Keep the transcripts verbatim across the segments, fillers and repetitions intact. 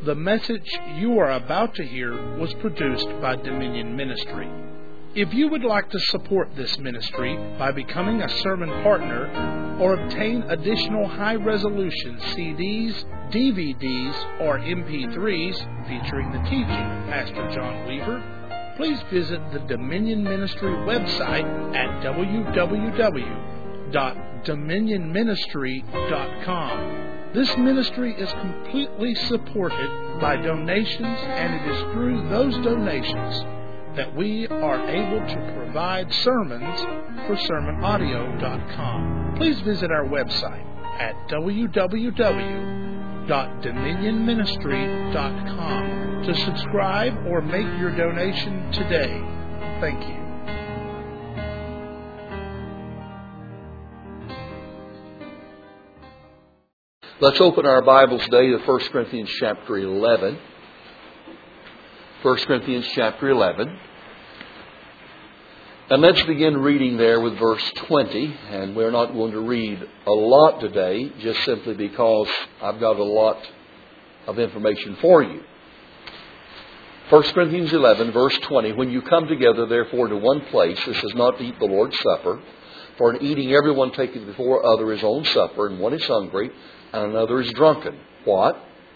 The message you are about to hear was produced by Dominion Ministry. If you would like to support this ministry by becoming a sermon partner or obtain additional high-resolution C Ds, D V Ds, or M P threes featuring the teaching of Pastor John Weaver, please visit the Dominion Ministry website at w w w dot dominion ministry dot com. This ministry is completely supported by donations, and it is through those donations that we are able to provide sermons for sermon audio dot com. Please visit our website at w w w dot dominion ministry dot com to subscribe or make your donation today. Thank you. Let's open our Bibles today to First Corinthians chapter eleven. First Corinthians chapter eleven. And let's begin reading there with verse twenty. And we're not going to read a lot today, just simply because I've got a lot of information for you. First Corinthians eleven, verse twenty. When you come together, therefore, to one place, this is not to eat the Lord's Supper. For in eating, everyone taketh before other his own supper, and one is hungry, and another is drunken. What?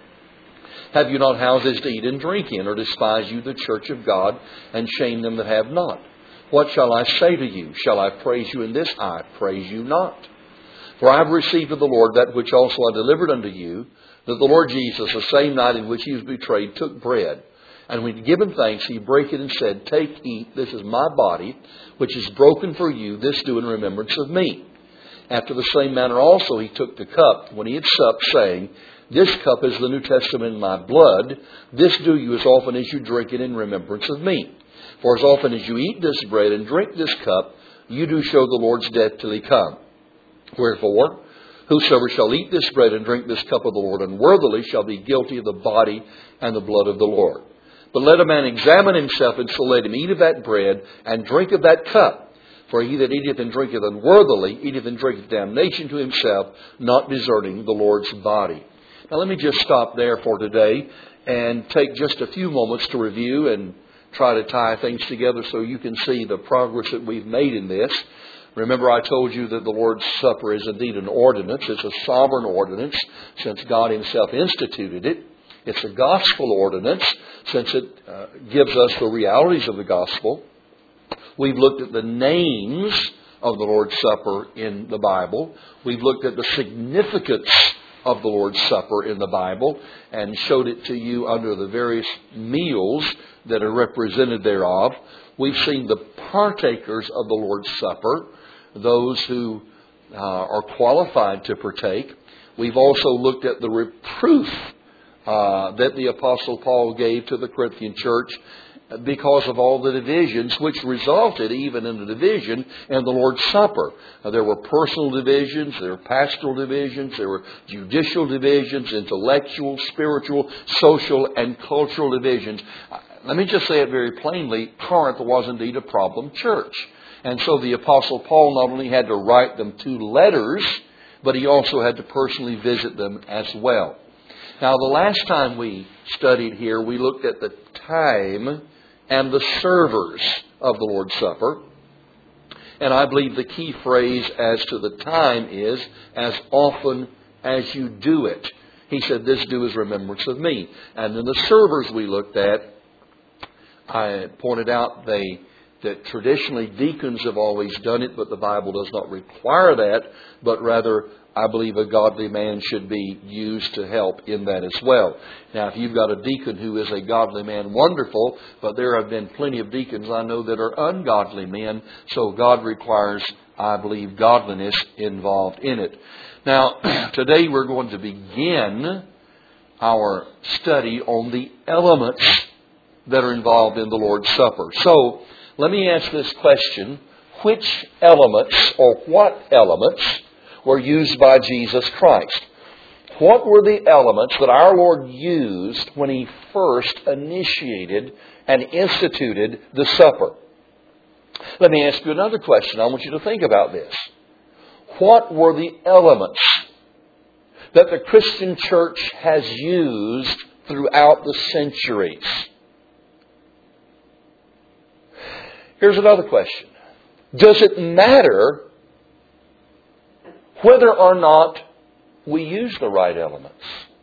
Have you not houses to eat and drink in, or despise you the church of God, and shame them that have not? What shall I say to you? Shall I praise you in this? I praise you not. For I have received of the Lord that which also I delivered unto you, that the Lord Jesus, the same night in which he was betrayed, took bread. And when he had given thanks, he brake it and said, Take, eat, this is my body, which is broken for you. This do in remembrance of me. After the same manner also he took the cup when he had supped, saying, This cup is the New Testament in my blood. This do you as often as you drink it in remembrance of me. For as often as you eat this bread and drink this cup, you do show the Lord's death till he come. Wherefore, whosoever shall eat this bread and drink this cup of the Lord unworthily shall be guilty of the body and the blood of the Lord. But let a man examine himself, and so let him eat of that bread and drink of that cup. For he that eateth and drinketh unworthily eateth and drinketh damnation to himself, not discerning the Lord's body. Now let me just stop there for today and take just a few moments to review and try to tie things together so you can see the progress that we've made in this. Remember, I told you that the Lord's Supper is indeed an ordinance. It's a sovereign ordinance since God himself instituted it. It's a gospel ordinance since it uh, gives us the realities of the gospel. We've looked at the names of the Lord's Supper in the Bible. We've looked at the significance of the Lord's Supper in the Bible and showed it to you under the various meals that are represented thereof. We've seen the partakers of the Lord's Supper, those who uh, are qualified to partake. We've also looked at the reproof uh, that the Apostle Paul gave to the Corinthian church because of all the divisions which resulted even in the division in the Lord's Supper. Now, there were personal divisions, there were pastoral divisions, there were judicial divisions, intellectual, spiritual, social, and cultural divisions. Let me just say it very plainly, Corinth was indeed a problem church. And so the Apostle Paul not only had to write them two letters, but he also had to personally visit them as well. Now, the last time we studied here, we looked at the time and the servers of the Lord's Supper. And I believe the key phrase as to the time is, as often as you do it. He said, this do is remembrance of me. And then the servers we looked at, I pointed out they that traditionally deacons have always done it, but the Bible does not require that, but rather I believe a godly man should be used to help in that as well. Now, if you've got a deacon who is a godly man, wonderful, but there have been plenty of deacons I know that are ungodly men, so God requires, I believe, godliness involved in it. Now, today we're going to begin our study on the elements that are involved in the Lord's Supper. So, let me ask this question. Which elements or what elements were used by Jesus Christ? What were the elements that our Lord used when He first initiated and instituted the supper? Let me ask you another question. I want you to think about this. What were the elements that the Christian church has used throughout the centuries. Here's another question. Does it matter whether or not we use the right elements?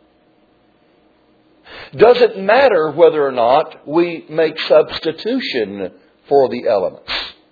Does it matter whether or not we make substitution for the elements?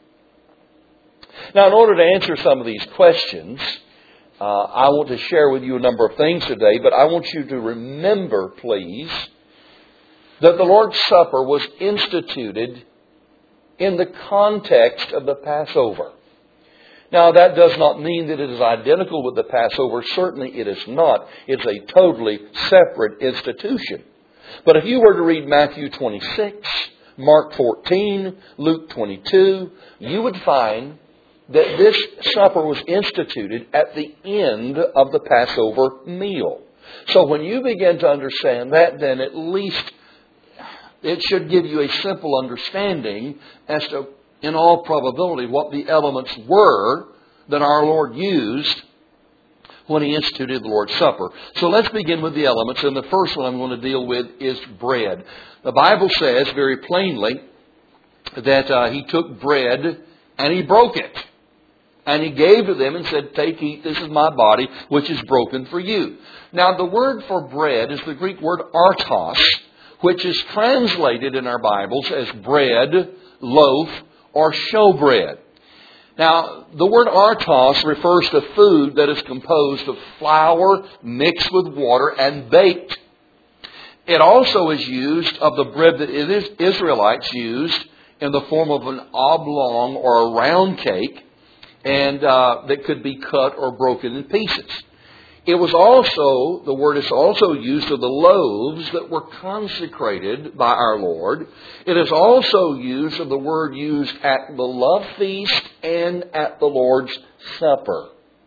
Now, in order to answer some of these questions, uh, I want to share with you a number of things today, but I want you to remember, please, that the Lord's Supper was instituted in the context of the Passover. Now, that does not mean that it is identical with the Passover. Certainly it is not. It's a totally separate institution. But if you were to read Matthew twenty-six, Mark fourteen, Luke twenty-two, you would find that this supper was instituted at the end of the Passover meal. So when you begin to understand that, then at least it should give you a simple understanding as to, in all probability, what the elements were that our Lord used when He instituted the Lord's Supper. So let's begin with the elements, and the first one I'm going to deal with is bread. The Bible says very plainly that uh, He took bread and He broke it. And He gave to them and said, "Take, eat, this is my body, which is broken for you." Now, the word for bread is the Greek word artos, which is translated in our Bibles as bread, loaf, or showbread. Now, the word artos refers to food that is composed of flour mixed with water and baked. It also is used of the bread that the Israelites used in the form of an oblong or a round cake, and uh, that could be cut or broken in pieces. It was also, the word is also used of the loaves that were consecrated by our Lord. It is also used of the word used at the love feast and at the Lord's Supper.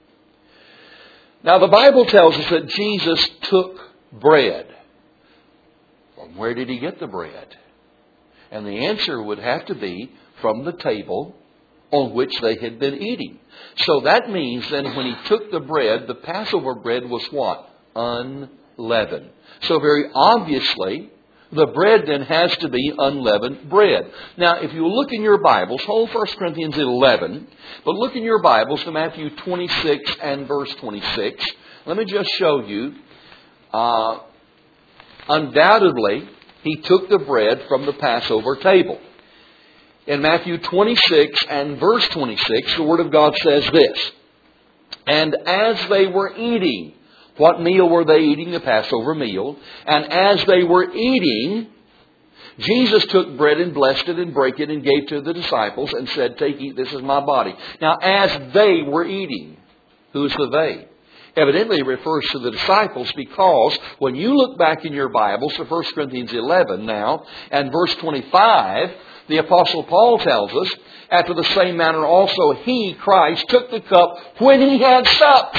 Now, the Bible tells us that Jesus took bread. Well, where did He get the bread? And the answer would have to be from the table on which they had been eating. So that means then when He took the bread, the Passover bread was what? Unleavened. So very obviously, the bread then has to be unleavened bread. Now, if you look in your Bibles, hold First Corinthians eleven, but look in your Bibles to Matthew twenty-six and verse twenty-six. Let me just show you. Uh, undoubtedly, He took the bread from the Passover table. In Matthew twenty-six and verse twenty-six, the Word of God says this, "And as they were eating," what meal were they eating? The Passover meal. "And as they were eating, Jesus took bread and blessed it and brake it and gave to the disciples and said, 'Take, eat, this is my body.'" Now, as they were eating, who's the they? Evidently it refers to the disciples, because when you look back in your Bibles to First Corinthians eleven now and verse twenty-five, the Apostle Paul tells us, "After the same manner also He, Christ, took the cup when He had supped."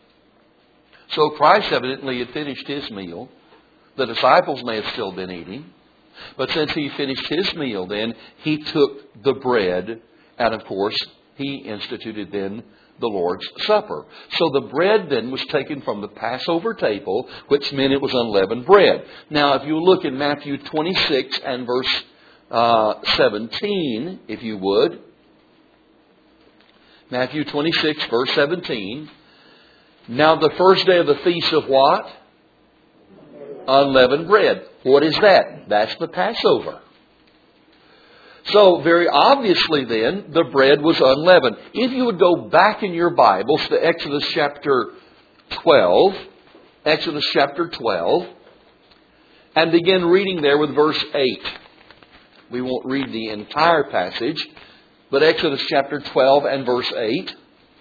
So Christ evidently had finished His meal. The disciples may have still been eating. But since He finished His meal then, He took the bread. And of course, He instituted then the Lord's Supper. So the bread then was taken from the Passover table, which meant it was unleavened bread. Now, if you look in Matthew twenty-six and verse Uh, seventeen, if you would. Matthew twenty-six, verse seventeen. "Now the first day of the feast of what? Unleavened bread." What is that? That's the Passover. So very obviously then, the bread was unleavened. If you would go back in your Bibles to Exodus chapter twelve, Exodus chapter twelve, and begin reading there with verse eight. We won't read the entire passage, but Exodus chapter twelve and verse eight.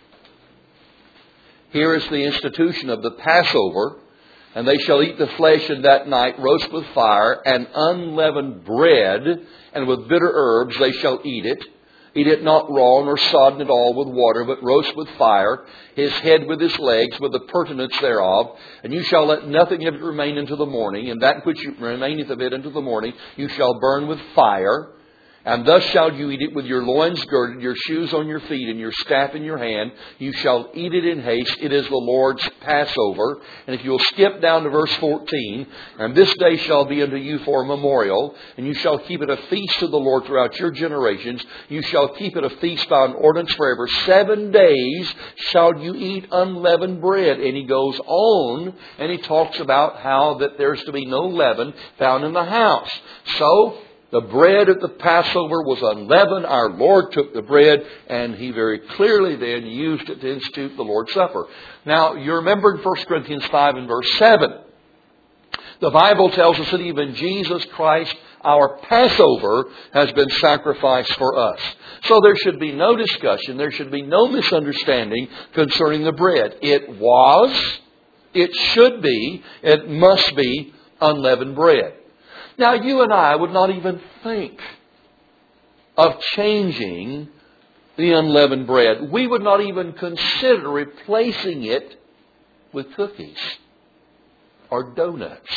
Here is the institution of the Passover. "And they shall eat the flesh in that night, roast with fire, and unleavened bread, and with bitter herbs they shall eat it. Eat it not raw, nor sodden at all with water, but roast with fire, his head with his legs, with the purtenance thereof. And you shall let nothing of it remain until the morning, and that which remaineth of it until the morning you shall burn with fire. And thus shall you eat it with your loins girded, your shoes on your feet, and your staff in your hand. You shall eat it in haste. It is the Lord's Passover. And if you will skip down to verse fourteen, and this day shall be unto you for a memorial, and you shall keep it a feast to the Lord throughout your generations. You shall keep it a feast by an ordinance forever. Seven days shall you eat unleavened bread. And he goes on, and he talks about how that there's to be no leaven found in the house. So, the bread at the Passover was unleavened. Our Lord took the bread, and He very clearly then used it to institute the Lord's Supper. Now, you remember in First Corinthians five and verse seven, the Bible tells us that even Jesus Christ, our Passover, has been sacrificed for us. So there should be no discussion, there should be no misunderstanding concerning the bread. It was, it should be, it must be unleavened bread. Now, you and I would not even think of changing the unleavened bread. We would not even consider replacing it with cookies or donuts.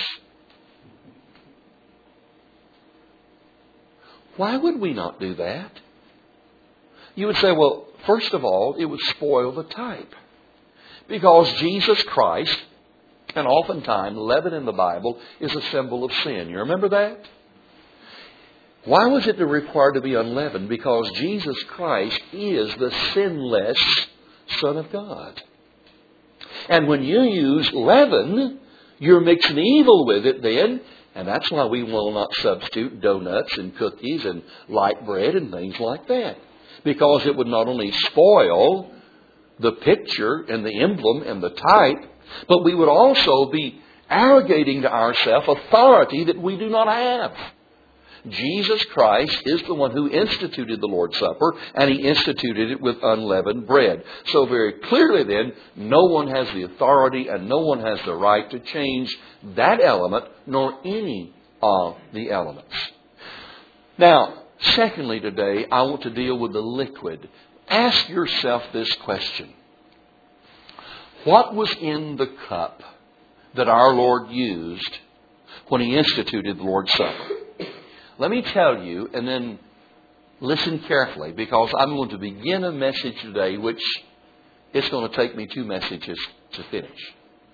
Why would we not do that? You would say, well, first of all, it would spoil the type. Because Jesus Christ, and oftentimes, leaven in the Bible is a symbol of sin. You remember that? Why was it required to be unleavened? Because Jesus Christ is the sinless Son of God. And when you use leaven, you're mixing evil with it then. And that's why we will not substitute donuts and cookies and light bread and things like that. Because it would not only spoil the picture and the emblem and the type, but we would also be arrogating to ourselves authority that we do not have. Jesus Christ is the one who instituted the Lord's Supper, and He instituted it with unleavened bread. So very clearly then, no one has the authority and no one has the right to change that element, nor any of the elements. Now, secondly today, I want to deal with the liquid. Ask yourself this question. What was in the cup that our Lord used when He instituted the Lord's Supper? Let me tell you, and then listen carefully, because I'm going to begin a message today which it's going to take me two messages to finish.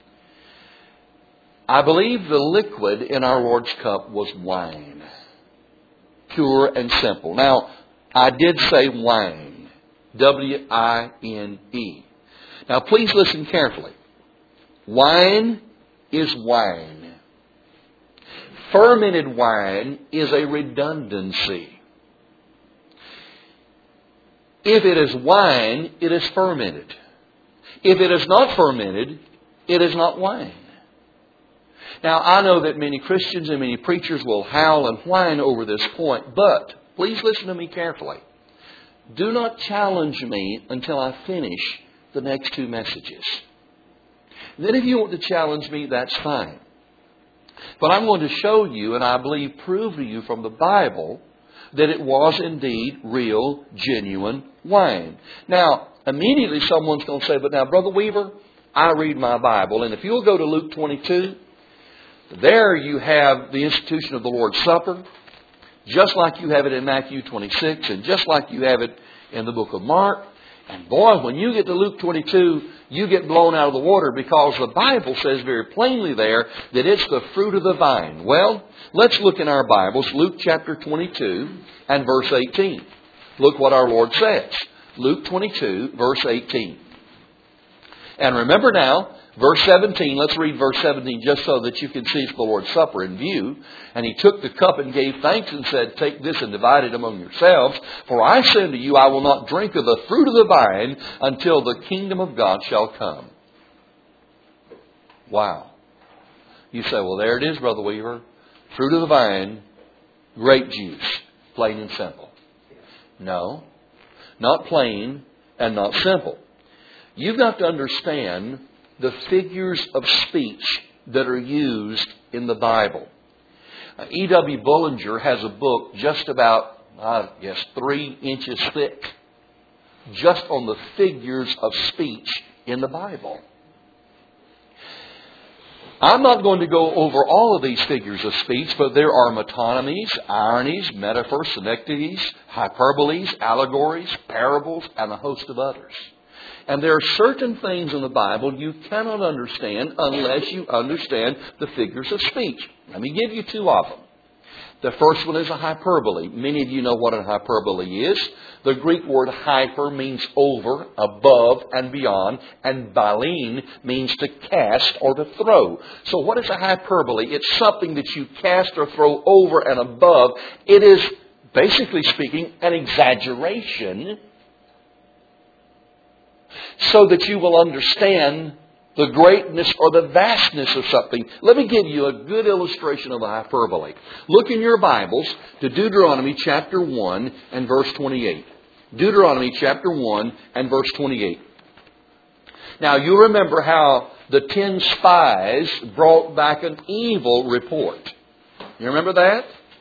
I believe the liquid in our Lord's cup was wine. Pure and simple. Now, I did say wine. W I N E. Now, please listen carefully. Wine is wine. Fermented wine is a redundancy. If it is wine, it is fermented. If it is not fermented, it is not wine. Now, I know that many Christians and many preachers will howl and whine over this point, but please listen to me carefully. Do not challenge me until I finish the next two messages. Then if you want to challenge me, that's fine. But I'm going to show you, and I believe prove to you from the Bible, that it was indeed real, genuine wine. Now, immediately someone's going to say, but now, Brother Weaver, I read my Bible. And if you'll go to Luke twenty-two, there you have the institution of the Lord's Supper, just like you have it in Matthew twenty-six, and just like you have it in the book of Mark. And boy, when you get to Luke twenty-two, you get blown out of the water, because the Bible says very plainly there that it's the fruit of the vine. Well, let's look in our Bibles, Luke chapter twenty-two and verse eighteen. Look what our Lord says. Luke twenty-two, verse eighteen. And remember now, verse seventeen, let's read verse seventeen just so that you can see the Lord's Supper in view. And He took the cup and gave thanks and said, take this and divide it among yourselves. For I say unto you, I will not drink of the fruit of the vine until the kingdom of God shall come. Wow. You say, well, there it is, Brother Weaver. Fruit of the vine, grape juice, plain and simple. No, not plain and not simple. You've got to understand the figures of speech that are used in the Bible. E W Bullinger has a book just about, I guess, three inches thick, just on the figures of speech in the Bible. I'm not going to go over all of these figures of speech, but there are metonymies, ironies, metaphors, synecdoches, hyperboles, allegories, parables, and a host of others. And there are certain things in the Bible you cannot understand unless you understand the figures of speech. Let me give you two of them. The first one is a hyperbole. Many of you know what a hyperbole is. The Greek word hyper means over, above, and beyond. And balein means to cast or to throw. So what is a hyperbole? It's something that you cast or throw over and above. It is, basically speaking, an exaggeration so that you will understand the greatness or the vastness of something. Let me give you a good illustration of a hyperbole. Look in your Bibles to Deuteronomy chapter one and verse twenty-eight. Deuteronomy chapter one and verse twenty-eight. Now you remember how the ten spies brought back an evil report. You remember that?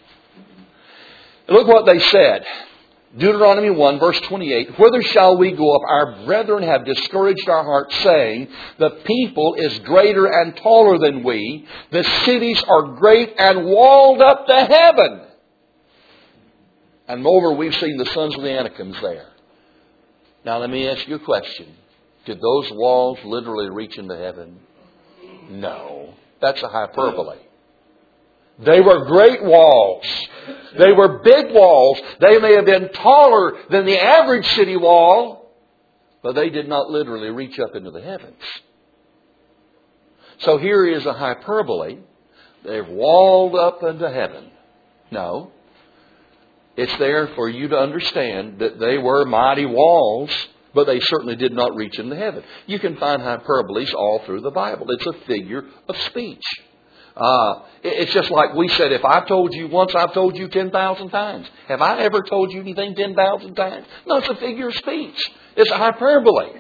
Look what they said. Deuteronomy one, verse twenty-eight, "Whither shall we go up? Our brethren have discouraged our hearts, saying, the people is greater and taller than we. The cities are great and walled up to heaven." And moreover, we've seen the sons of the Anakims there. Now let me ask you a question. Did those walls literally reach into heaven? No. That's a hyperbole. They were great walls. They were big walls. They may have been taller than the average city wall, but they did not literally reach up into the heavens. So here is a hyperbole. They've walled up into heaven. No. It's there for you to understand that they were mighty walls, but they certainly did not reach into heaven. You can find hyperboles all through the Bible. It's a figure of speech. Uh, it's just like we said, if I've told you once, I've told you ten thousand times. Have I ever told you anything ten thousand times? No, it's a figure of speech. It's a hyperbole.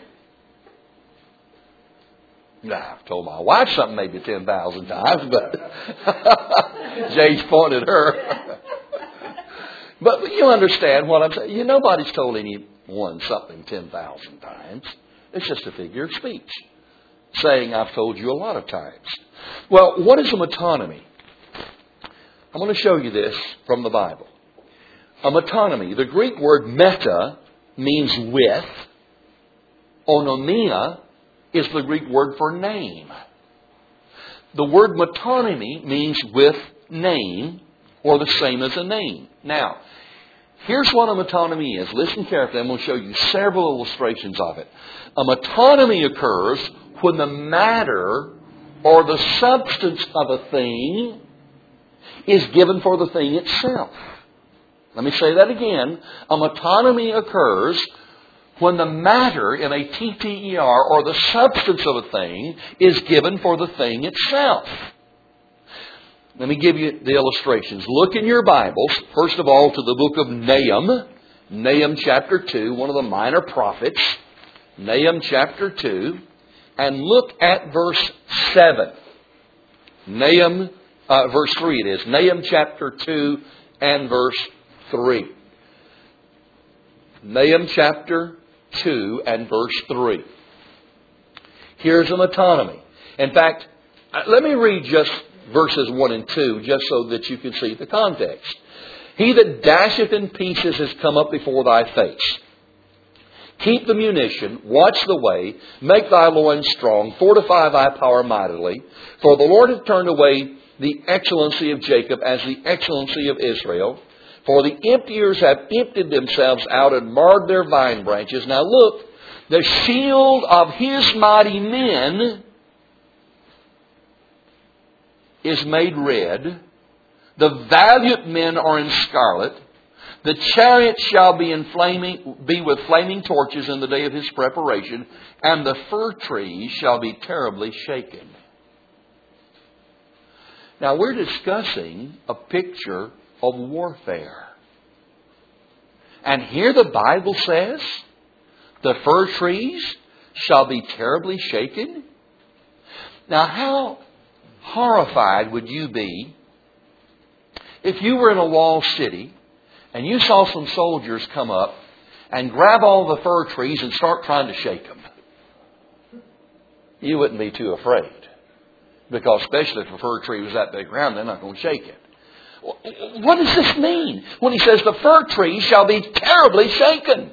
Now, I've told my wife something maybe ten thousand times, but Jay's pointed at her. But you understand what I'm saying. You, nobody's told anyone something ten thousand times. It's just a figure of speech. Saying, I've told you a lot of times. Well, what is a metonymy? I'm going to show you this from the Bible. A metonymy, the Greek word meta means with. Onomia is the Greek word for name. The word metonymy means with name or the same as a name. Now, here's what a metonymy is. Listen carefully. I'm going to show you several illustrations of it. A metonymy occurs when the matter or the substance of a thing is given for the thing itself. Let me say that again. A metonymy occurs when the matter, M A T T E R, or the substance of a thing is given for the thing itself. Let me give you the illustrations. Look in your Bibles, first of all, to the book of Nahum. Nahum chapter two, one of the minor prophets. Nahum chapter two. And look at verse seven. Nahum, uh, verse three it is. Nahum chapter two and verse three. Nahum chapter two and verse three. Here's a metonymy. In fact, let me read just verses one and two, just so that you can see the context. "He that dasheth in pieces is come up before thy face. Keep the munition, watch the way, make thy loins strong, fortify thy power mightily. For the Lord hath turned away the excellency of Jacob as the excellency of Israel. For the emptiers have emptied themselves out and marred their vine branches." Now look, the shield of his mighty men is made red. The valiant men are in scarlet. The chariot shall be in flaming, be with flaming torches in the day of his preparation, and the fir trees shall be terribly shaken. Now we're discussing a picture of warfare. And here the Bible says, the fir trees shall be terribly shaken. Now how horrified would you be if you were in a walled city and you saw some soldiers come up and grab all the fir trees and start trying to shake them? You wouldn't be too afraid. Because especially if a fir tree was that big around, they're not going to shake it. What does this mean when he says the fir tree shall be terribly shaken?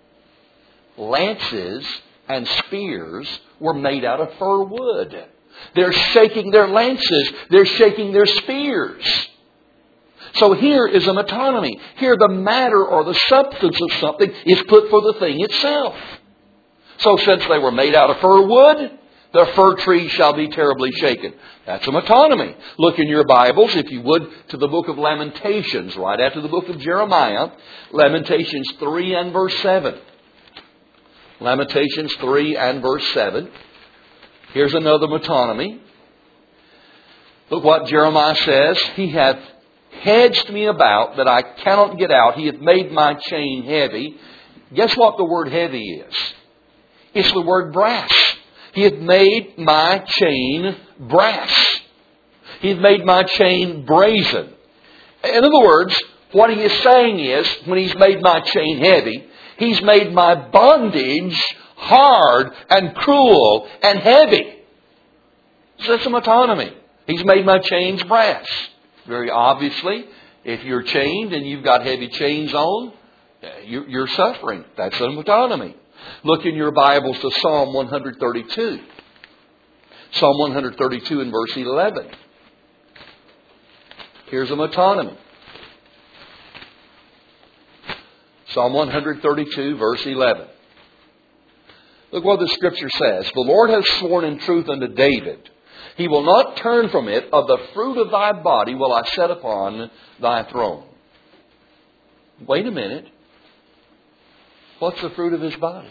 Lances and spears were made out of fir wood. They're shaking their lances. They're shaking their spears. So here is a metonymy. Here the matter or the substance of something is put for the thing itself. So since they were made out of fir wood, the fir tree shall be terribly shaken. That's a metonymy. Look in your Bibles, if you would, to the book of Lamentations, right after the book of Jeremiah. Lamentations three and verse seven. Lamentations three and verse seven. Here's another metonymy. Look what Jeremiah says. He hath hedged me about that I cannot get out. He hath made my chain heavy. Guess what the word heavy is? It's the word brass. He hath made my chain brass. He hath made my chain brazen. In other words, what he is saying is, when he's made my chain heavy, he's made my bondage hard and cruel and heavy. So that's a metonymy. He's made my chains brass. Very obviously, if you're chained and you've got heavy chains on, you're suffering. That's a metonymy. Look in your Bibles to Psalm one thirty-two. Psalm one thirty-two and verse eleven. Here's a metonymy. Psalm one thirty-two, verse eleven. Look what the Scripture says. The Lord has sworn in truth unto David. He will not turn from it. Of the fruit of thy body will I set upon thy throne. Wait a minute. What's the fruit of his body?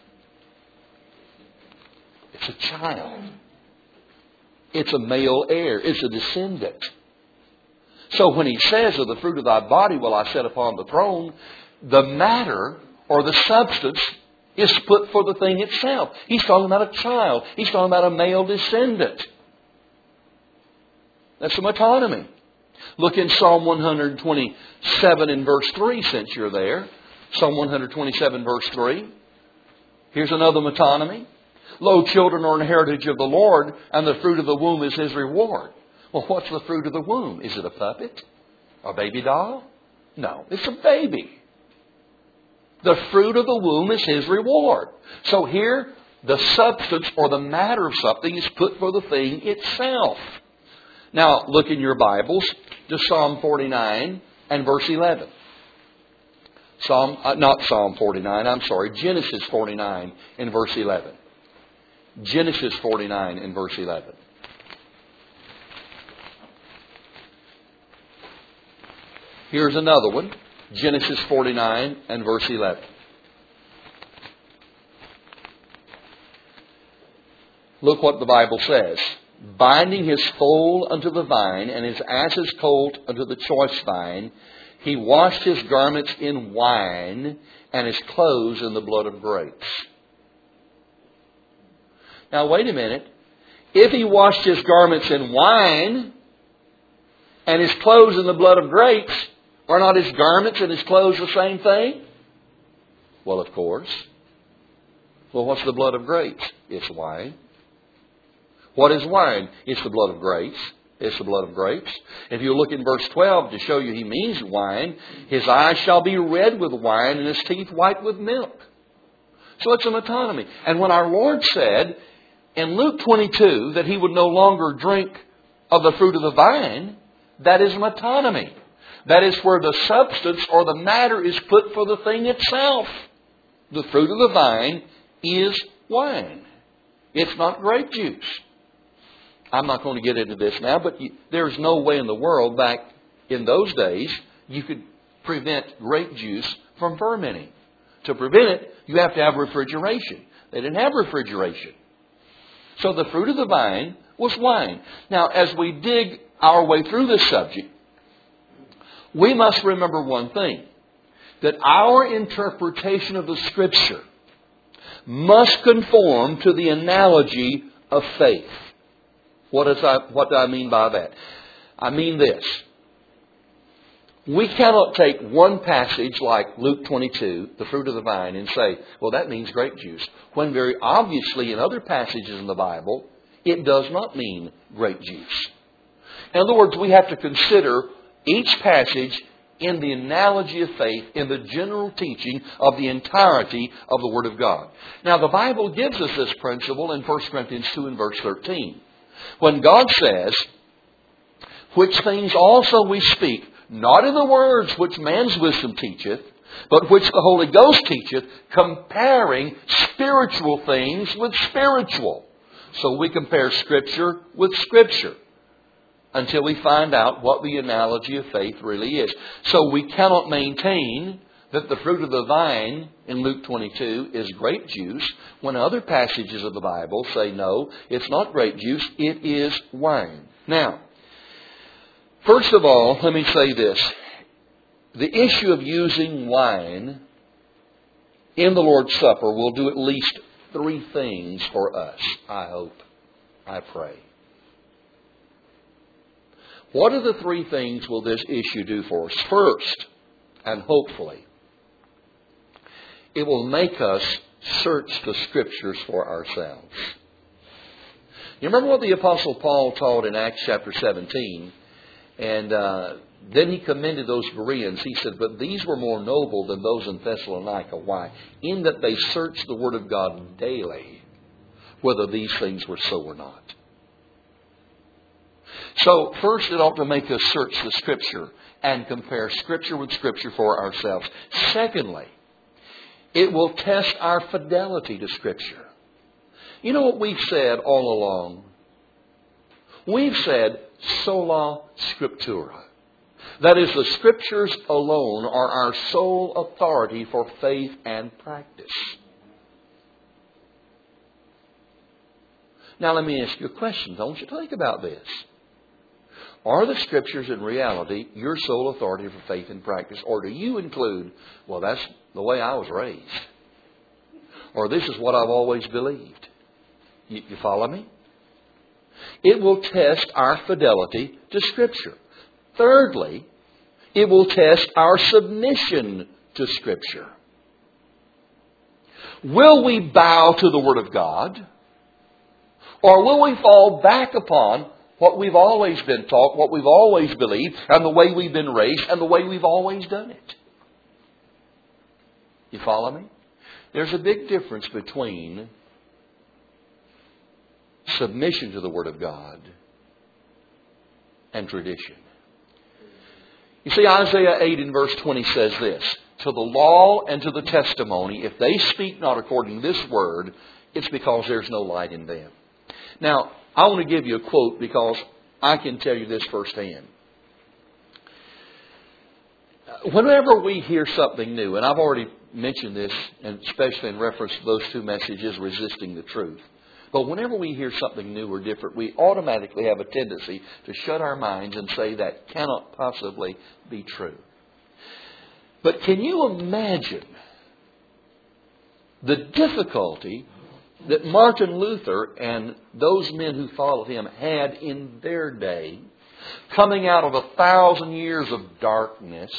It's a child. It's a male heir. It's a descendant. So when he says, of the fruit of thy body will I set upon the throne, the matter or the substance is put for the thing itself. He's talking about a child. He's talking about a male descendant. That's a metonymy. Look in Psalm one twenty-seven and verse three since you're there. Psalm one twenty-seven verse three. Here's another metonymy. Lo, children are an heritage of the Lord, and the fruit of the womb is His reward. Well, what's the fruit of the womb? Is it a puppet? A baby doll? No, it's a baby. The fruit of the womb is His reward. So here, the substance or the matter of something is put for the thing itself. Now, look in your Bibles to Psalm forty-nine and verse eleven. Psalm, uh, not Psalm forty-nine, I'm sorry, Genesis forty-nine and verse eleven. Genesis forty-nine and verse eleven. Here's another one. Genesis forty-nine and verse eleven. Look what the Bible says. Binding his foal unto the vine, and his ass's colt unto the choice vine, he washed his garments in wine, and his clothes in the blood of grapes. Now wait a minute. If he washed his garments in wine, and his clothes in the blood of grapes, are not his garments and his clothes the same thing? Well, of course. Well, what's the blood of grapes? It's wine. What is wine? It's the blood of grapes. It's the blood of grapes. If you look in verse twelve to show you he means wine, his eyes shall be red with wine and his teeth white with milk. So it's a metonymy. And when our Lord said in Luke twenty-two that he would no longer drink of the fruit of the vine, that is metonymy. That is where the substance or the matter is put for the thing itself. The fruit of the vine is wine. It's not grape juice. I'm not going to get into this now, but you, there's no way in the world back in those days you could prevent grape juice from fermenting. To prevent it, you have to have refrigeration. They didn't have refrigeration. So the fruit of the vine was wine. Now, as we dig our way through this subject, we must remember one thing, that our interpretation of the Scripture must conform to the analogy of faith. What, is I, what do I mean by that? I mean this. We cannot take one passage like Luke twenty-two, the fruit of the vine, and say, well, that means grape juice. When very obviously in other passages in the Bible, it does not mean grape juice. In other words, we have to consider each passage in the analogy of faith, in the general teaching of the entirety of the Word of God. Now, the Bible gives us this principle in First Corinthians two and verse thirteen. When God says, which things also we speak, not in the words which man's wisdom teacheth, but which the Holy Ghost teacheth, comparing spiritual things with spiritual. So we compare Scripture with Scripture until we find out what the analogy of faith really is. So we cannot maintain that the fruit of the vine in Luke twenty-two is grape juice when other passages of the Bible say no, it's not grape juice, it is wine. Now, first of all, let me say this. The issue of using wine in the Lord's Supper will do at least three things for us, I hope, I pray. What are the three things will this issue do for us? First, and hopefully, it will make us search the Scriptures for ourselves. You remember what the Apostle Paul taught in Acts chapter seventeen? And uh, then he commended those Bereans. He said, but these were more noble than those in Thessalonica. Why? In that they searched the Word of God daily, whether these things were so or not. So, first it ought to make us search the Scripture and compare Scripture with Scripture for ourselves. Secondly, it will test our fidelity to Scripture. You know what we've said all along? We've said, sola scriptura. That is, the Scriptures alone are our sole authority for faith and practice. Now let me ask you a question. Don't you think about this? Are the Scriptures in reality your sole authority for faith and practice? Or do you include, well, that's the way I was raised. Or this is what I've always believed. You, you follow me? It will test our fidelity to Scripture. Thirdly, it will test our submission to Scripture. Will we bow to the Word of God? Or will we fall back upon what we've always been taught, what we've always believed, and the way we've been raised, and the way we've always done it? You follow me? There's a big difference between submission to the Word of God and tradition. You see, Isaiah eight in verse twenty says this, to the law and to the testimony, if they speak not according to this word, it's because there's no light in them. Now, I want to give you a quote because I can tell you this firsthand. Whenever we hear something new, and I've already mentioned this, and especially in reference to those two messages, resisting the truth. But whenever we hear something new or different, we automatically have a tendency to shut our minds and say that cannot possibly be true. But can you imagine the difficulty that Martin Luther and those men who followed him had in their day, coming out of a thousand years of darkness,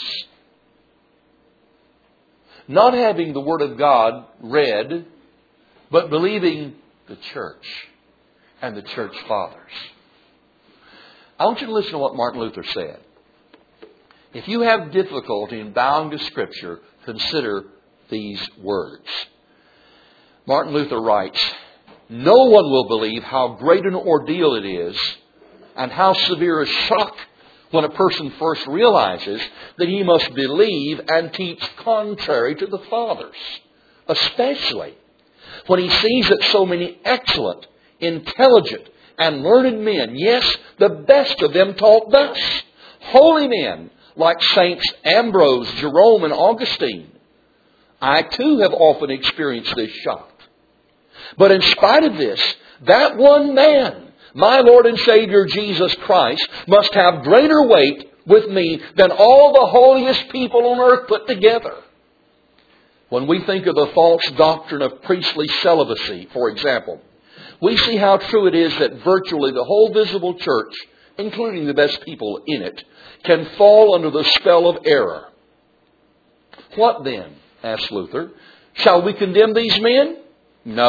not having the Word of God read, but believing the church and the church fathers? I want you to listen to what Martin Luther said. If you have difficulty in bowing to Scripture, consider these words. Martin Luther writes, no one will believe how great an ordeal it is and how severe a shock when a person first realizes that he must believe and teach contrary to the fathers, especially when he sees that so many excellent, intelligent, and learned men, yes, the best of them taught thus, holy men like Saints Ambrose, Jerome, and Augustine. I too have often experienced this shock. But in spite of this, that one man, my Lord and Savior Jesus Christ, must have greater weight with me than all the holiest people on earth put together. When we think of the false doctrine of priestly celibacy, for example, we see how true it is that virtually the whole visible church, including the best people in it, can fall under the spell of error. What then? Asked Luther. Shall we condemn these men? No.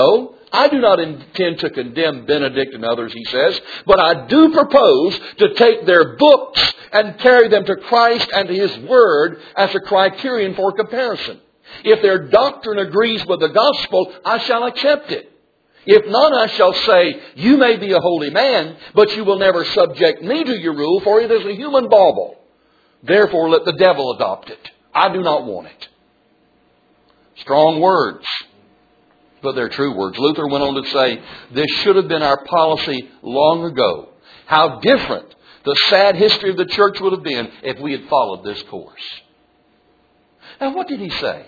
I do not intend to condemn Benedict and others, he says, but I do propose to take their books and carry them to Christ and to His Word as a criterion for comparison. If their doctrine agrees with the gospel, I shall accept it. If not, I shall say, you may be a holy man, but you will never subject me to your rule, for it is a human bauble. Therefore, let the devil adopt it. I do not want it. Strong words, but they're true words. Luther went on to say, this should have been our policy long ago. How different the sad history of the church would have been if we had followed this course. Now, what did he say?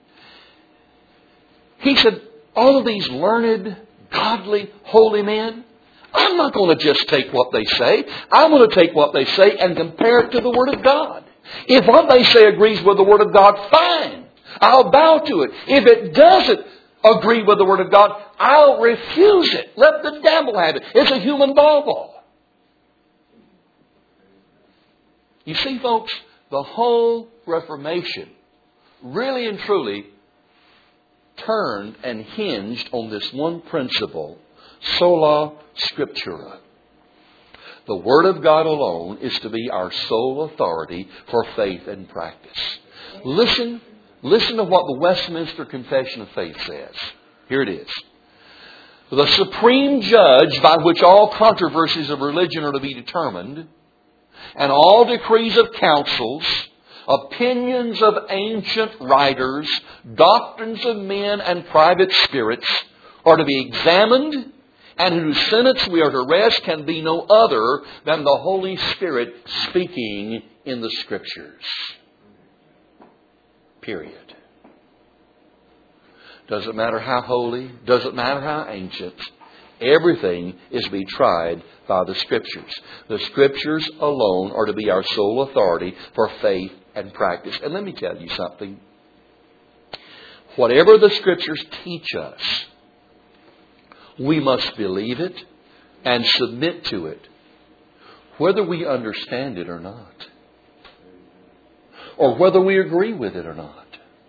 He said, all of these learned, godly, holy men, I'm not going to just take what they say. I'm going to take what they say and compare it to the Word of God. If what they say agrees with the Word of God, fine. I'll bow to it. If it doesn't agree with the Word of God, I'll refuse it. Let the devil have it. It's a human bauble. You see, folks, the whole Reformation really and truly turned and hinged on this one principle, sola scriptura. The Word of God alone is to be our sole authority for faith and practice. Listen, listen to what the Westminster Confession of Faith says. Here it is. The supreme judge by which all controversies of religion are to be determined, and all decrees of councils, opinions of ancient writers, doctrines of men and private spirits are to be examined, and whose sentence we are to rest can be no other than the Holy Spirit speaking in the Scriptures. Period. Doesn't matter how holy, doesn't matter how ancient, everything is to be tried by the Scriptures. The Scriptures alone are to be our sole authority for faith and practice. And let me tell you something. Whatever the Scriptures teach us, we must believe it and submit to it, whether we understand it or not, or whether we agree with it or not.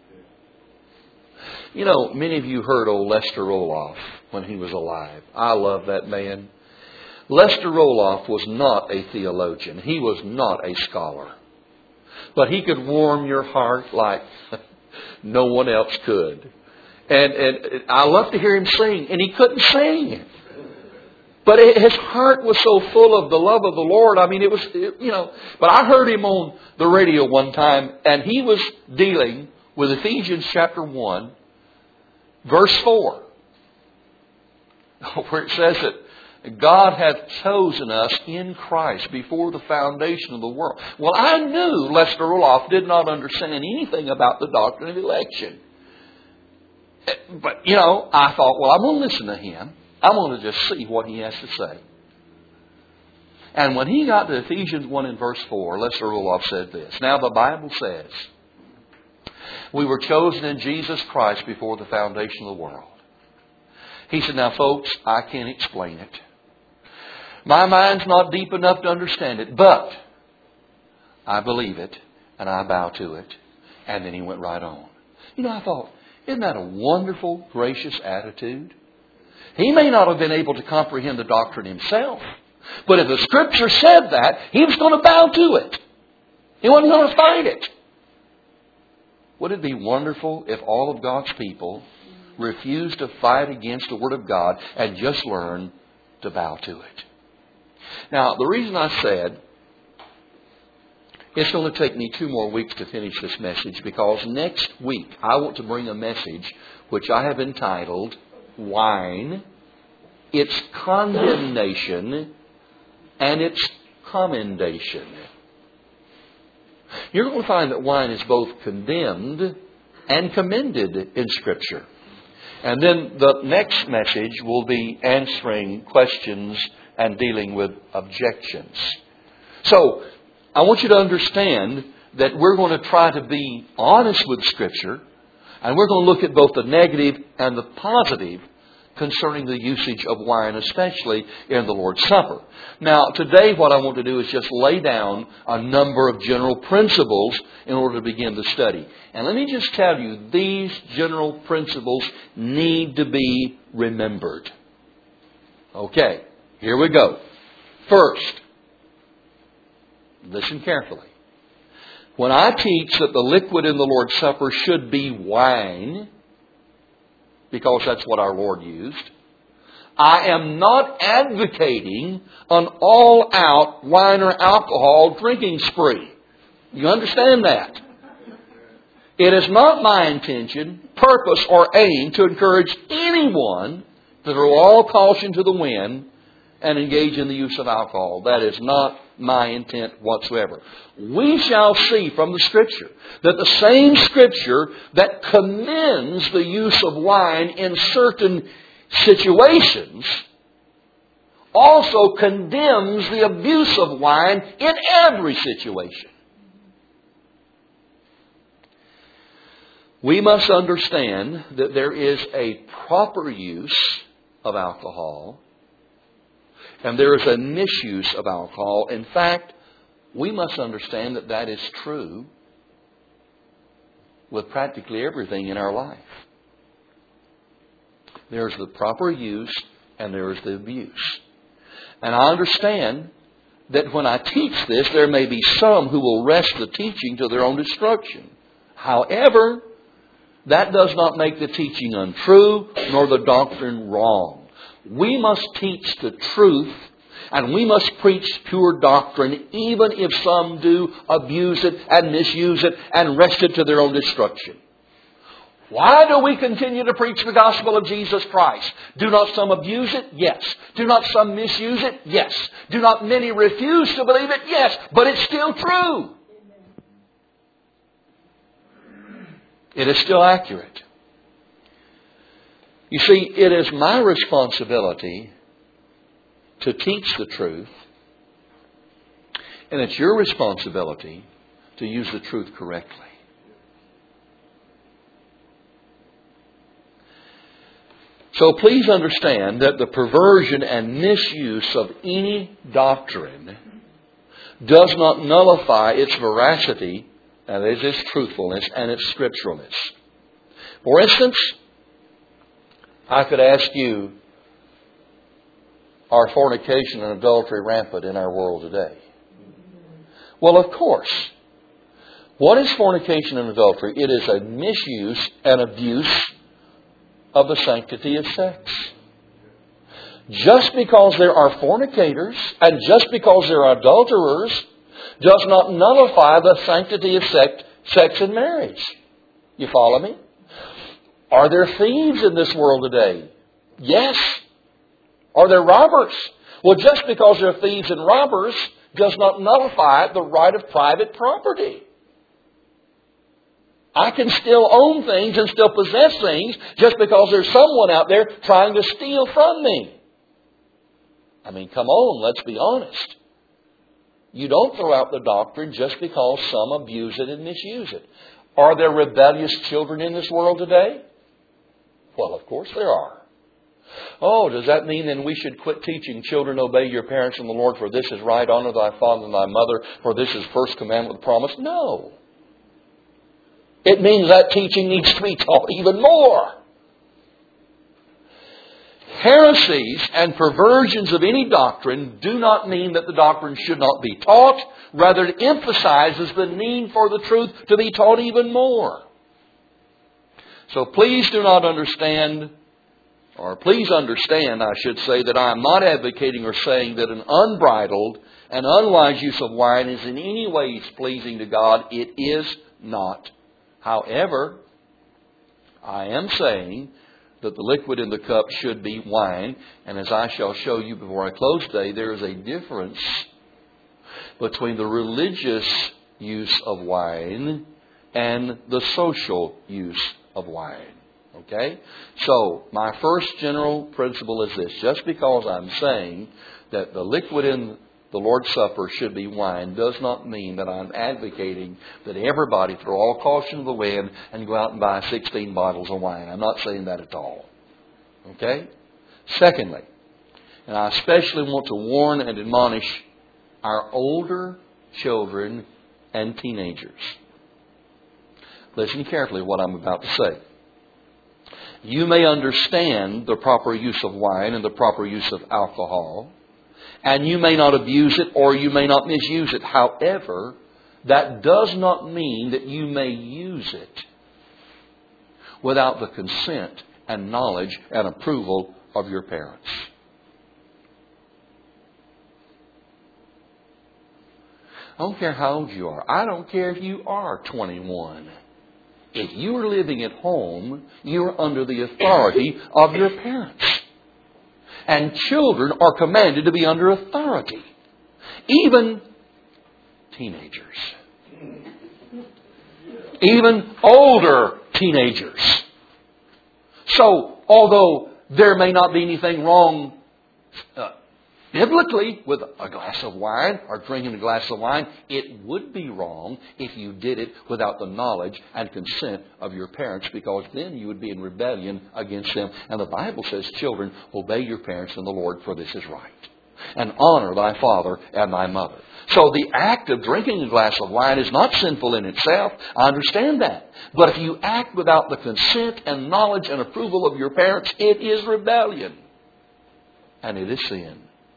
You know, many of you heard old Lester Roloff when he was alive. I love that man. Lester Roloff was not a theologian. He was not a scholar. But he could warm your heart like no one else could. And, and I love to hear him sing. And he couldn't sing. But his heart was so full of the love of the Lord. I mean, it was, you know. But I heard him on the radio one time. And he was dealing with Ephesians chapter one, verse four. Where it says that God hath chosen us in Christ before the foundation of the world. Well, I knew Lester Roloff did not understand anything about the doctrine of election. But, you know, I thought, well, I'm going to listen to him. I'm going to just see what he has to say. And when he got to Ephesians one and verse four, Lester Roloff said this. Now the Bible says, we were chosen in Jesus Christ before the foundation of the world. He said, now folks, I can't explain it. My mind's not deep enough to understand it, but I believe it and I bow to it. And then he went right on. You know, I thought, isn't that a wonderful, gracious attitude? He may not have been able to comprehend the doctrine himself, but if the Scripture said that, he was going to bow to it. He wasn't going to fight it. Would it be wonderful if all of God's people refused to fight against the Word of God and just learn to bow to it? Now, the reason I said it's going to take me two more weeks to finish this message, because next week I want to bring a message which I have entitled Wine, Its Condemnation, and Its Commendation. You're going to find that wine is both condemned and commended in Scripture. And then the next message will be answering questions and dealing with objections. So, I want you to understand that we're going to try to be honest with Scripture, and we're going to look at both the negative and the positive concerning the usage of wine, especially in the Lord's Supper. Now, today what I want to do is just lay down a number of general principles in order to begin the study. And let me just tell you, these general principles need to be remembered. Okay, here we go. First, listen carefully. When I teach that the liquid in the Lord's Supper should be wine, because that's what our Lord used, I am not advocating an all-out wine or alcohol drinking spree. You understand that? It is not my intention, purpose, or aim to encourage anyone to throw all caution to the wind and engage in the use of alcohol. That is not my intent whatsoever. We shall see from the Scripture that the same Scripture that commends the use of wine in certain situations also condemns the abuse of wine in every situation. We must understand that there is a proper use of alcohol and there is a misuse of alcohol. In fact, we must understand that that is true with practically everything in our life. There is the proper use and there is the abuse. And I understand that when I teach this, there may be some who will wrest the teaching to their own destruction. However, that does not make the teaching untrue nor the doctrine wrong. We must teach the truth and we must preach pure doctrine even if some do abuse it and misuse it and wrest it to their own destruction. Why do we continue to preach the gospel of Jesus Christ? Do not some abuse it? Yes. Do not some misuse it? Yes. Do not many refuse to believe it? Yes. But it's still true. It is still accurate. You see, it is my responsibility to teach the truth, and it's your responsibility to use the truth correctly. So please understand that the perversion and misuse of any doctrine does not nullify its veracity, and it is its truthfulness and its scripturalness. For instance, I could ask you, are fornication and adultery rampant in our world today? Well, of course. What is fornication and adultery? It is a misuse and abuse of the sanctity of sex. Just because there are fornicators and just because there are adulterers does not nullify the sanctity of sex, sex in marriage. You follow me? Are there thieves in this world today? Yes. Are there robbers? Well, just because there are thieves and robbers does not nullify the right of private property. I can still own things and still possess things just because there's someone out there trying to steal from me. I mean, come on, let's be honest. You don't throw out the doctrine just because some abuse it and misuse it. Are there rebellious children in this world today? Well, of course there are. Oh, does that mean then we should quit teaching children, obey your parents in the Lord, for this is right, honor thy father and thy mother, for this is first commandment with promise? No. It means that teaching needs to be taught even more. Heresies and perversions of any doctrine do not mean that the doctrine should not be taught. Rather, it emphasizes the need for the truth to be taught even more. So please do not understand, or please understand, I should say, that I am not advocating or saying that an unbridled and unwise use of wine is in any way pleasing to God. It is not. However, I am saying that the liquid in the cup should be wine. And as I shall show you before I close today, there is a difference between the religious use of wine and the social use of wine. Okay? So, my first general principle is this. Just because I'm saying that the liquid in the Lord's Supper should be wine does not mean that I'm advocating that everybody throw all caution to the wind and go out and buy sixteen bottles of wine. I'm not saying that at all. Okay? Secondly, and I especially want to warn and admonish our older children and teenagers. Listen carefully to what I'm about to say. You may understand the proper use of wine and the proper use of alcohol, and you may not abuse it or you may not misuse it. However, that does not mean that you may use it without the consent and knowledge and approval of your parents. I don't care how old you are. I don't care if you are twenty-one. If you are living at home, you are under the authority of your parents. And children are commanded to be under authority. Even teenagers. Even older teenagers. So, although there may not be anything wrong uh, biblically with a glass of wine or drinking a glass of wine, it would be wrong if you did it without the knowledge and consent of your parents, because then you would be in rebellion against them. And the Bible says, children, obey your parents in the Lord, for this is right. And honor thy father and thy mother. So the act of drinking a glass of wine is not sinful in itself. I understand that. But if you act without the consent and knowledge and approval of your parents, it is rebellion. And it is sin.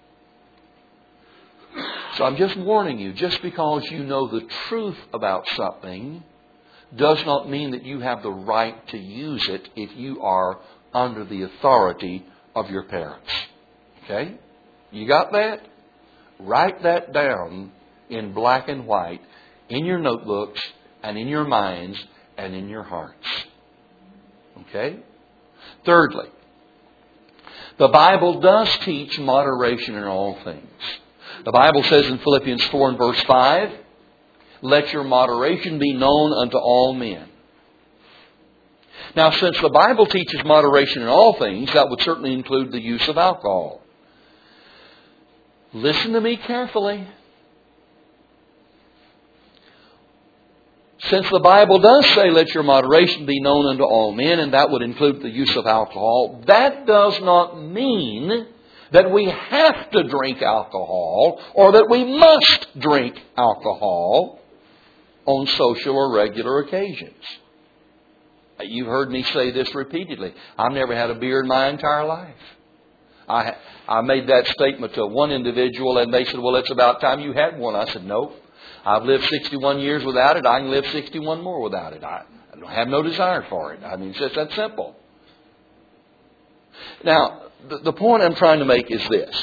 So I'm just warning you, just because you know the truth about something does not mean that you have the right to use it if you are under the authority of your parents. Okay? You got that? Write that down in black and white in your notebooks and in your minds and in your hearts. Okay? Thirdly, the Bible does teach moderation in all things. The Bible says in Philippians four and verse five, let your moderation be known unto all men. Now, since the Bible teaches moderation in all things, that would certainly include the use of alcohol. Listen to me carefully. Since the Bible does say, let your moderation be known unto all men, and that would include the use of alcohol, that does not mean that we have to drink alcohol or that we must drink alcohol on social or regular occasions. You've heard me say this repeatedly. I've never had a beer in my entire life. I I made that statement to one individual and they said, well, it's about time you had one. I said, no. I've lived sixty-one years without it. I can live sixty-one more without it. I, I have no desire for it. I mean, it's just that simple. Now, the, the point I'm trying to make is this.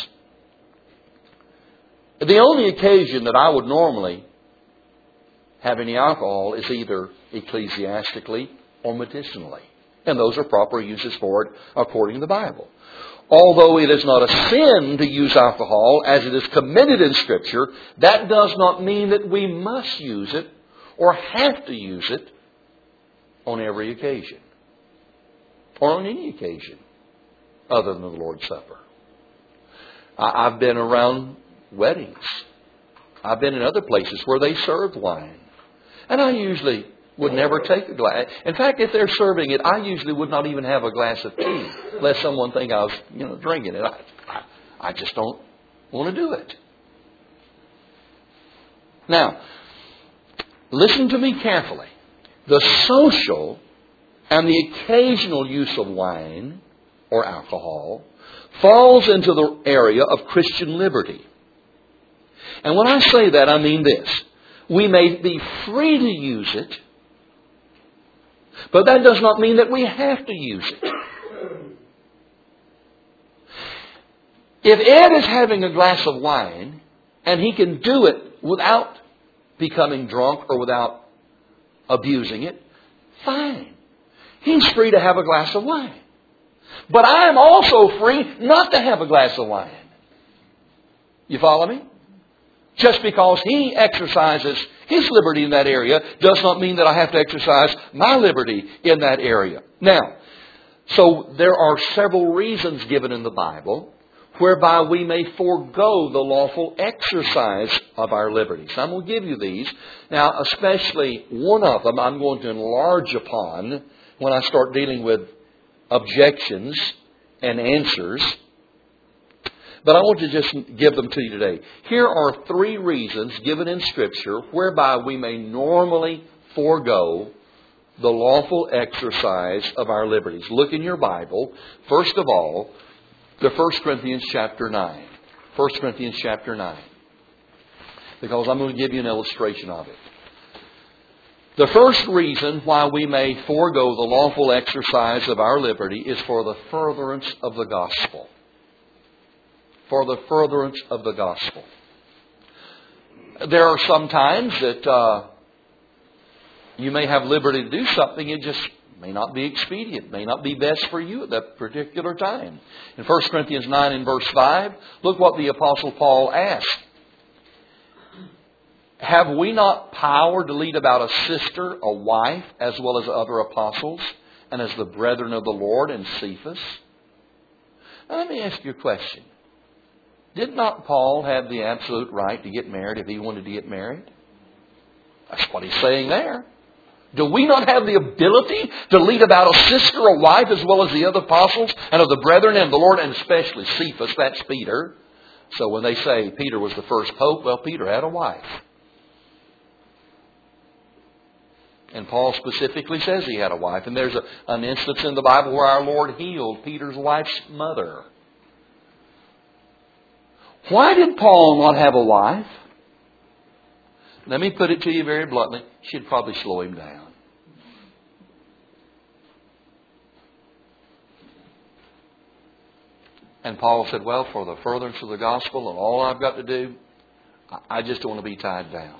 The only occasion that I would normally have any alcohol is either ecclesiastically or medicinally. And those are proper uses for it according to the Bible. Although it is not a sin to use alcohol as it is committed in Scripture, that does not mean that we must use it or have to use it on every occasion. Or on any occasion other than the Lord's Supper. I've been around weddings. I've been in other places where they served wine. And I usually would never take a glass. In fact, if they're serving it, I usually would not even have a glass of tea, lest someone think I was, you know, drinking it. I, I, I just don't want to do it. Now, listen to me carefully. The social and the occasional use of wine or alcohol falls into the area of Christian liberty. And when I say that, I mean this. We may be free to use it, but that does not mean that we have to use it. If Ed is having a glass of wine and he can do it without becoming drunk or without abusing it, fine. He's free to have a glass of wine. But I am also free not to have a glass of wine. You follow me? Just because he exercises his liberty in that area does not mean that I have to exercise my liberty in that area. Now, so there are several reasons given in the Bible whereby we may forego the lawful exercise of our liberties. I'm going to give you these. Now, especially one of them I'm going to enlarge upon when I start dealing with objections and answers. But I want to just give them to you today. Here are three reasons given in Scripture whereby we may normally forego the lawful exercise of our liberties. Look in your Bible, first of all, to First Corinthians chapter nine. First Corinthians chapter nine. Because I'm going to give you an illustration of it. The first reason why we may forego the lawful exercise of our liberty is for the furtherance of the gospel. For the furtherance of the gospel. There are some times that uh, you may have liberty to do something, it just may not be expedient, may not be best for you at that particular time. In First Corinthians nine and verse five, look what the Apostle Paul asked. Have we not power to lead about a sister, a wife, as well as other apostles, and as the brethren of the Lord and Cephas? Now, let me ask you a question. Did not Paul have the absolute right to get married if he wanted to get married? That's what he's saying there. Do we not have the ability to lead about a sister, a wife, as well as the other apostles and of the brethren and the Lord, and especially Cephas, that's Peter. So when they say Peter was the first pope, well, Peter had a wife. And Paul specifically says he had a wife. And there's a, an instance in the Bible where our Lord healed Peter's wife's mother. Why did Paul not have a wife? Let me put it to you very bluntly. She'd probably slow him down. And Paul said, well, for the furtherance of the gospel and all I've got to do, I just don't want to be tied down.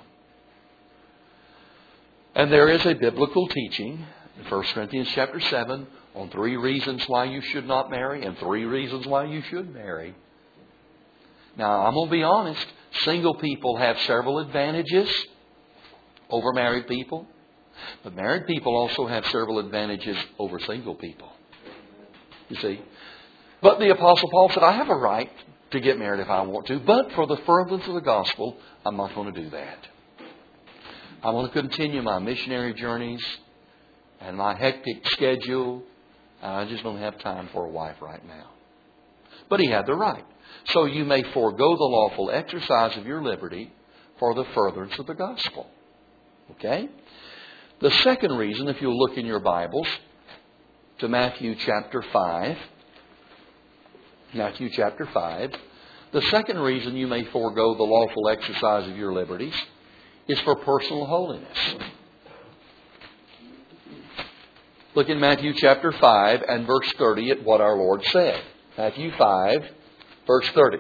And there is a biblical teaching in First Corinthians chapter seven on three reasons why you should not marry and three reasons why you should marry. Now, I'm going to be honest. Single people have several advantages over married people. But married people also have several advantages over single people. You see? But the Apostle Paul said, I have a right to get married if I want to. But for the furtherance of the gospel, I'm not going to do that. I want to continue my missionary journeys and my hectic schedule. I just don't have time for a wife right now. But he had the right. So you may forego the lawful exercise of your liberty for the furtherance of the gospel. Okay? The second reason, if you'll look in your Bibles to Matthew chapter five. Matthew chapter five. The second reason you may forego the lawful exercise of your liberties is for personal holiness. Look in Matthew chapter five and verse thirty at what our Lord said. Matthew five, verse thirty.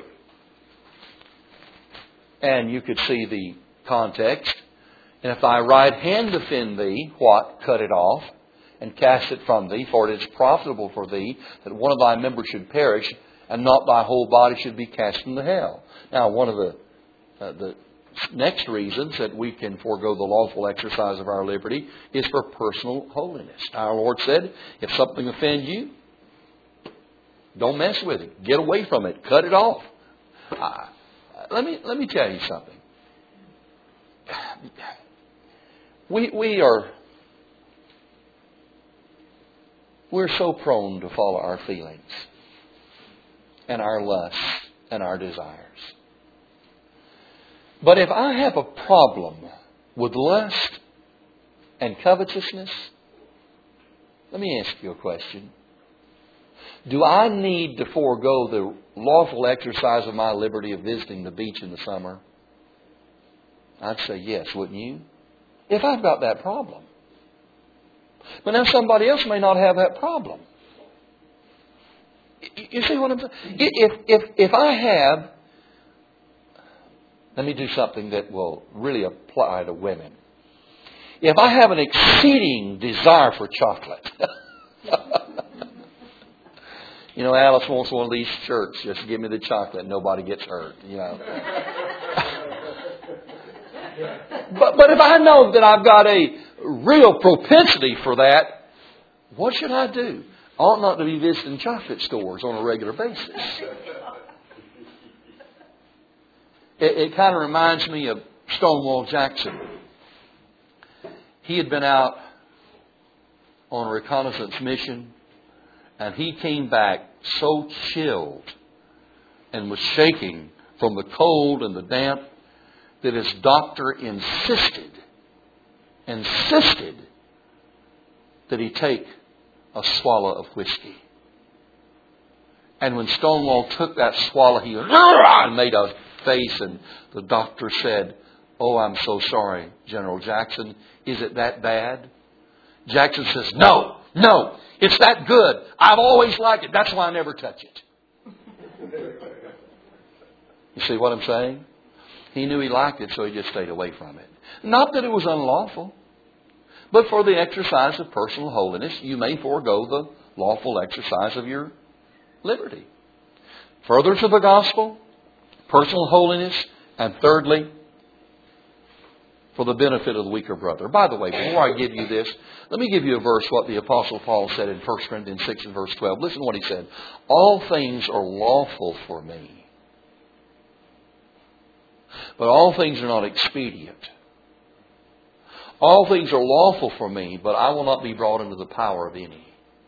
And you could see the context. And if thy right hand offend thee, what? Cut it off and cast it from thee, for it is profitable for thee that one of thy members should perish, and not thy whole body should be cast into hell. Now, one of the uh, the next reasons that we can forego the lawful exercise of our liberty is for personal holiness. Our Lord said, if something offends you, don't mess with it. Get away from it. Cut it off. Uh, let me let me tell you something. We we are we're so prone to follow our feelings and our lusts and our desires. But if I have a problem with lust and covetousness, let me ask you a question. Do I need to forego the lawful exercise of my liberty of visiting the beach in the summer? I'd say yes, wouldn't you? If I've got that problem. But now somebody else may not have that problem. You see what I'm saying? If, if, if I have... Let me do something that will really apply to women. If I have an exceeding desire for chocolate... You know, Alice wants one of these shirts. Just give me the chocolate. Nobody gets hurt. You know. but but if I know that I've got a real propensity for that, what should I do? I ought not to be visiting chocolate stores on a regular basis. It, it kind of reminds me of Stonewall Jackson. He had been out on a reconnaissance mission. And he came back so chilled and was shaking from the cold and the damp that his doctor insisted, insisted that he take a swallow of whiskey. And when Stonewall took that swallow, he and made a face, and the doctor said, "Oh, I'm so sorry, General Jackson. Is it that bad?" Jackson says, "No, no, it's that good. I've always liked it. That's why I never touch it." You see what I'm saying? He knew he liked it, so he just stayed away from it. Not that it was unlawful, but for the exercise of personal holiness, you may forego the lawful exercise of your liberty. Furtherance of the gospel, personal holiness, and thirdly, for the benefit of the weaker brother. By the way, before I give you this, let me give you a verse, what the Apostle Paul said in First Corinthians six and verse twelve. Listen to what he said. "All things are lawful for me, but all things are not expedient. All things are lawful for me, but I will not be brought into the power of any."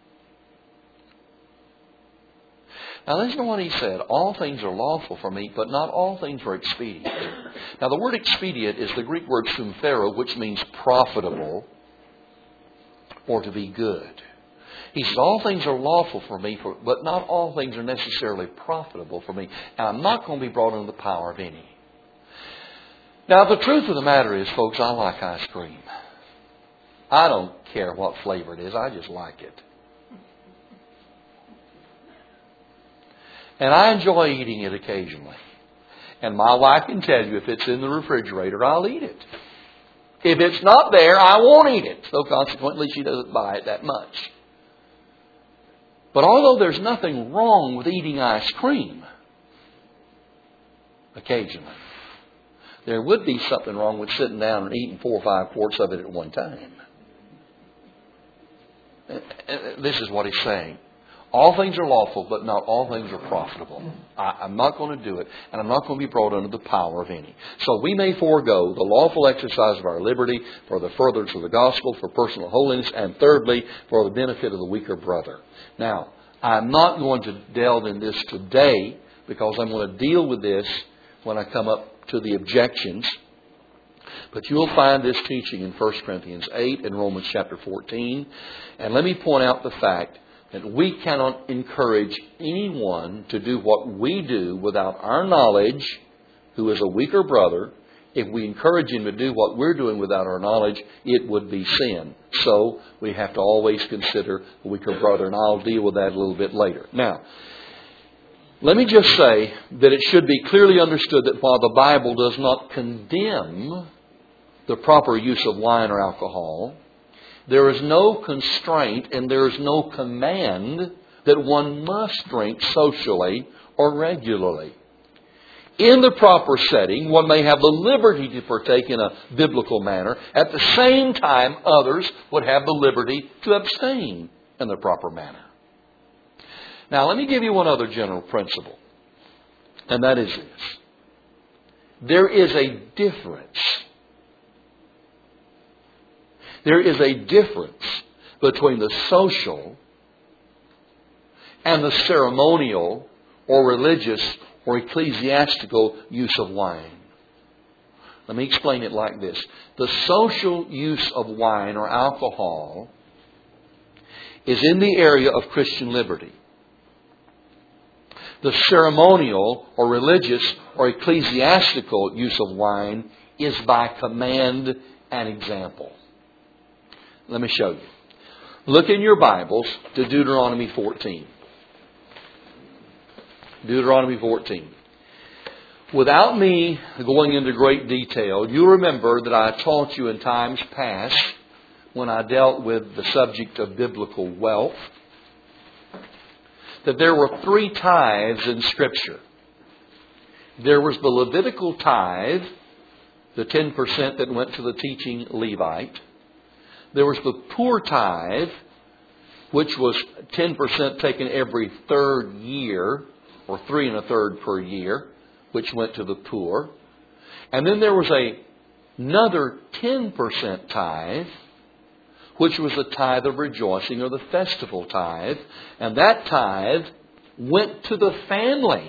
Now listen to what he said. All things are lawful for me, but not all things are expedient. Now the word expedient is the Greek word sumphero, which means profitable or to be good. He says, all things are lawful for me, for, but not all things are necessarily profitable for me. And I'm not going to be brought into the power of any. Now the truth of the matter is, folks, I like ice cream. I don't care what flavor it is. I just like it. And I enjoy eating it occasionally. And my wife can tell you if it's in the refrigerator, I'll eat it. If it's not there, I won't eat it. So consequently, she doesn't buy it that much. But although there's nothing wrong with eating ice cream, occasionally, there would be something wrong with sitting down and eating four or five quarts of it at one time. This is what he's saying. All things are lawful, but not all things are profitable. I, I'm not going to do it, and I'm not going to be brought under the power of any. So we may forego the lawful exercise of our liberty for the furtherance of the gospel, for personal holiness, and thirdly, for the benefit of the weaker brother. Now, I'm not going to delve in this today, because I'm going to deal with this when I come up to the objections. But you'll find this teaching in First Corinthians eight and Romans chapter fourteen. And let me point out the fact that we cannot encourage anyone to do what we do without our knowledge, who is a weaker brother. If we encourage him to do what we're doing without our knowledge, it would be sin. So we have to always consider the weaker brother, and I'll deal with that a little bit later. Now, let me just say that it should be clearly understood that while the Bible does not condemn the proper use of wine or alcohol, there is no constraint and there is no command that one must drink socially or regularly. In the proper setting, one may have the liberty to partake in a biblical manner. At the same time, others would have the liberty to abstain in the proper manner. Now, let me give you one other general principle, and that is this. There is a difference. There is a difference between the social and the ceremonial or religious or ecclesiastical use of wine. Let me explain it like this. The social use of wine or alcohol is in the area of Christian liberty. The ceremonial or religious or ecclesiastical use of wine is by command and example. Let me show you. Look in your Bibles to Deuteronomy fourteen. Deuteronomy fourteen. Without me going into great detail, you remember that I taught you in times past when I dealt with the subject of biblical wealth that there were three tithes in Scripture. There was the Levitical tithe, the ten percent that went to the teaching Levite. There was the poor tithe, which was ten percent taken every third year, or three and a third per year, which went to the poor. And then there was a, another ten percent tithe, which was the tithe of rejoicing, or the festival tithe. And that tithe went to the family.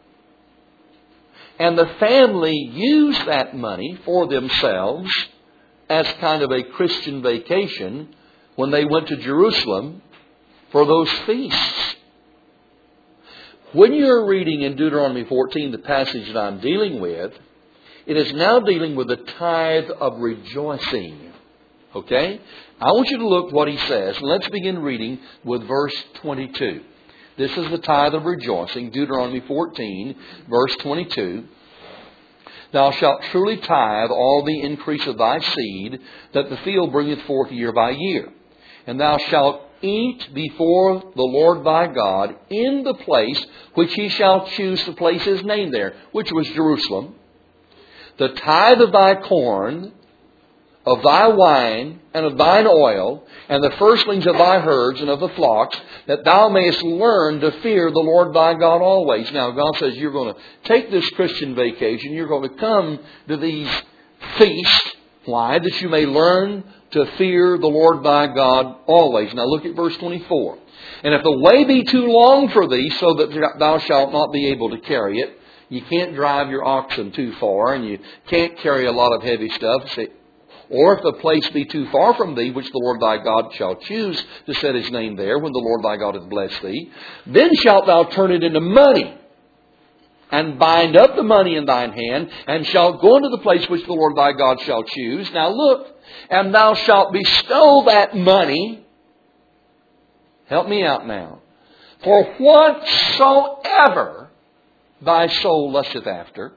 And the family used that money for themselves as kind of a Christian vacation when they went to Jerusalem for those feasts. When you're reading in Deuteronomy fourteen, the passage that I'm dealing with, it is now dealing with the tithe of rejoicing. Okay? I want you to look what he says. Let's begin reading with verse twenty-two. This is the tithe of rejoicing, Deuteronomy fourteen, verse twenty-two. Thou shalt truly tithe all the increase of thy seed, that the field bringeth forth year by year. And thou shalt eat before the Lord thy God in the place which he shall choose to place his name there, which was Jerusalem. The tithe of thy corn, of thy wine, and of thine oil, and the firstlings of thy herds and of the flocks, that thou mayest learn to fear the Lord thy God always. Now, God says you're going to take this Christian vacation. You're going to come to these feasts. Why? That you may learn to fear the Lord thy God always. Now, look at verse twenty-four. And if the way be too long for thee, so that thou shalt not be able to carry it, you can't drive your oxen too far, and you can't carry a lot of heavy stuff. See, or if the place be too far from thee, which the Lord thy God shall choose to set his name there, when the Lord thy God hath blessed thee, then shalt thou turn it into money, and bind up the money in thine hand, and shalt go into the place which the Lord thy God shall choose. Now look, and thou shalt bestow that money. Help me out now. For whatsoever thy soul lusteth after,